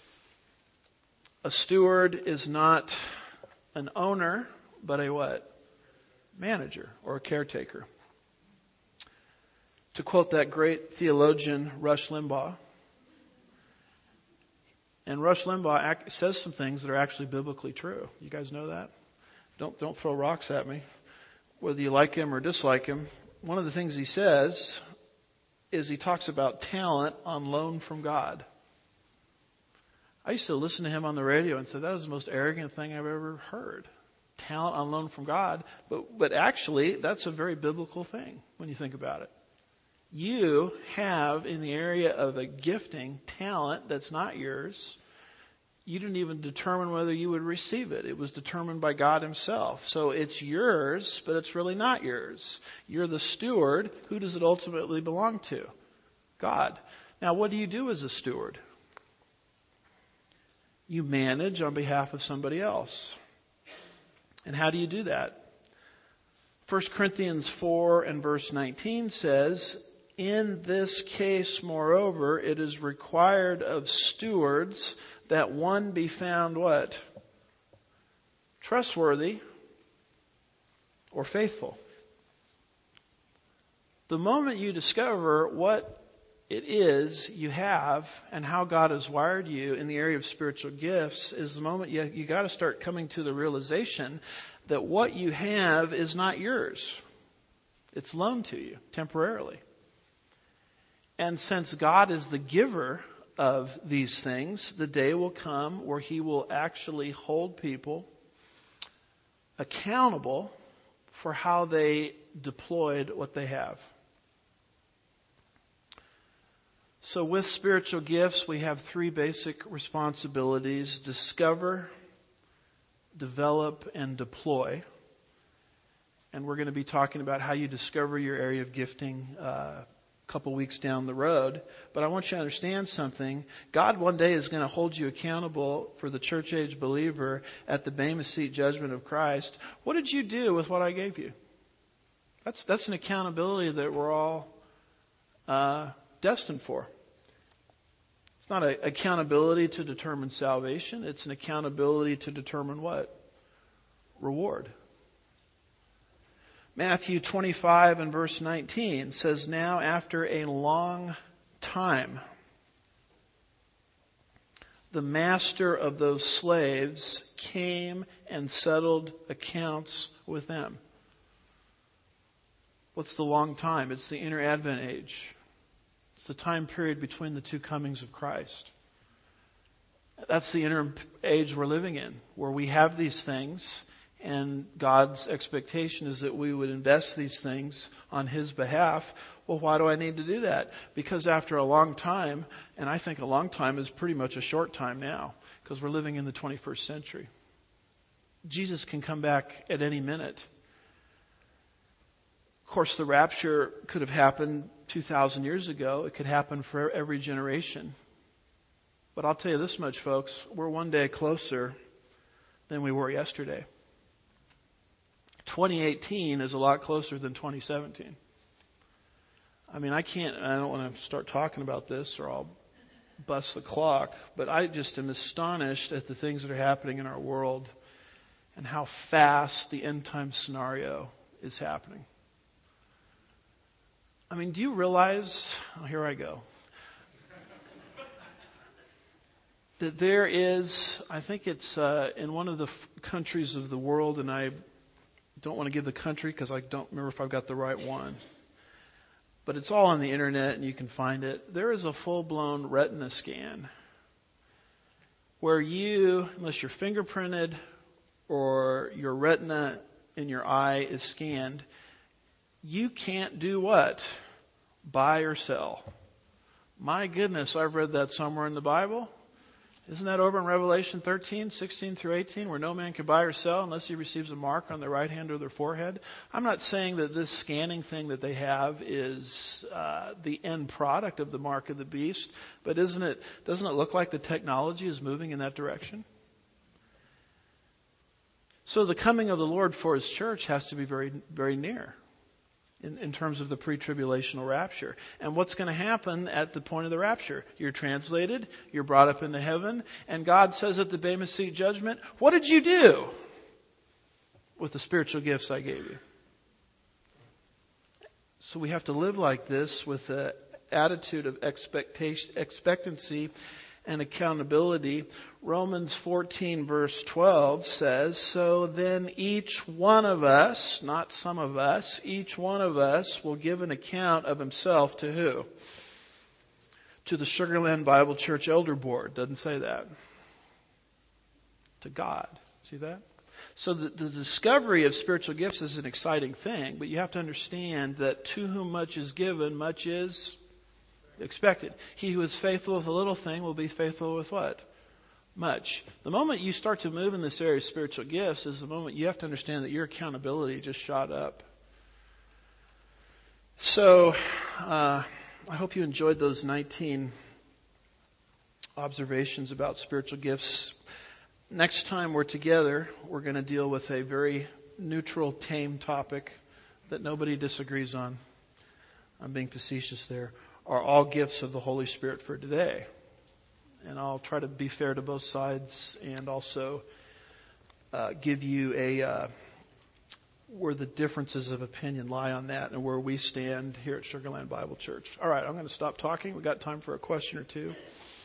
A steward is not an owner, but a what? Manager or a caretaker. To quote that great theologian, Rush Limbaugh, and Rush Limbaugh says some things that are actually biblically true. You guys know that? Don't, don't throw rocks at me. Whether you like him or dislike him, one of the things he says is he talks about talent on loan from God. I used to listen to him on the radio and say, that was the most arrogant thing I've ever heard. Talent on loan from God. But, but actually, that's a very biblical thing when you think about it. You have, in the area of a gifting, talent that's not yours. you didn't even determine whether you would receive it. It was determined by God himself. So it's yours, but it's really not yours. You're the steward. Who does it ultimately belong to? God. Now, what do you do as a steward? You manage on behalf of somebody else. And how do you do that? First Corinthians four and verse nineteen says, in this case, moreover, it is required of stewards that one be found what? Trustworthy or faithful. The moment you discover what it is you have and how God has wired you in the area of spiritual gifts is the moment you, you got to start coming to the realization that what you have is not yours. It's loaned to you temporarily. And since God is the giver of these things, the day will come where he will actually hold people accountable for how they deployed what they have. So with spiritual gifts, we have three basic responsibilities: discover, develop, and deploy. And we're going to be talking about how you discover your area of gifting uh, a couple weeks down the road. But I want you to understand something. God one day is going to hold you accountable for the church age believer at the Bema Seat judgment of Christ. What did you do with what I gave you? That's that's an accountability that we're all uh, destined for. It's not an accountability to determine salvation. It's an accountability to determine what? Reward. Matthew twenty-five and verse nineteen says, now after a long time, the master of those slaves came and settled accounts with them. What's the long time? It's the inner Advent age. It's the time period between the two comings of Christ. That's the inner age we're living in, where we have these things, and God's expectation is that we would invest these things on his behalf. Well, why do I need to do that? Because after a long time, and I think a long time is pretty much a short time now, because we're living in the twenty-first century. Jesus can come back at any minute. Of course, the rapture could have happened two thousand years ago. It could happen for every generation. But I'll tell you this much, folks. We're one day closer than we were yesterday. twenty eighteen is a lot closer than twenty seventeen. I mean, I can't, I don't want to start talking about this or I'll bust the clock, but I just am astonished at the things that are happening in our world and how fast the end time scenario is happening. I mean, do you realize, oh, here I go, that there is, I think it's uh, in one of the f- countries of the world, and I don't want to give the country because I don't remember if I've got the right one, but it's all on the internet and you can find it. There is a full-blown retina scan where you, unless you're fingerprinted or your retina in your eye is scanned, you can't do what? Buy or sell. My goodness, I've read that somewhere in the Bible. Isn't that over in Revelation thirteen, sixteen through eighteen, where no man can buy or sell unless he receives a mark on their right hand or their forehead? I'm not saying that this scanning thing that they have is uh, the end product of the mark of the beast, but isn't it? Doesn't it look like the technology is moving in that direction? So the coming of the Lord for his church has to be very, very near. In, in terms of the pre-tribulational rapture. And what's going to happen at the point of the rapture? You're translated, you're brought up into heaven, and God says at the Bema Seat judgment, what did you do with the spiritual gifts I gave you? So we have to live like this with an attitude of expectation, expectancy and accountability. Romans fourteen verse twelve says, so then each one of us, not some of us, each one of us will give an account of himself to who? To the Sugar Land Bible Church Elder Board. Doesn't say that. To God. See that? So the, the discovery of spiritual gifts is an exciting thing, but you have to understand that to whom much is given, much is expected. He who is faithful with a little thing will be faithful with what? much. The moment you start to move in this area of spiritual gifts is the moment you have to understand that your accountability just shot up. So, uh, I hope you enjoyed those nineteen observations about spiritual gifts. Next time we're together, we're going to deal with a very neutral, tame topic that nobody disagrees on. I'm being facetious there. Are all gifts of the Holy Spirit for today? And I'll try to be fair to both sides and also uh, give you a uh, where the differences of opinion lie on that and where we stand here at Sugar Land Bible Church. All right, I'm going to stop talking. We've got time for a question or two.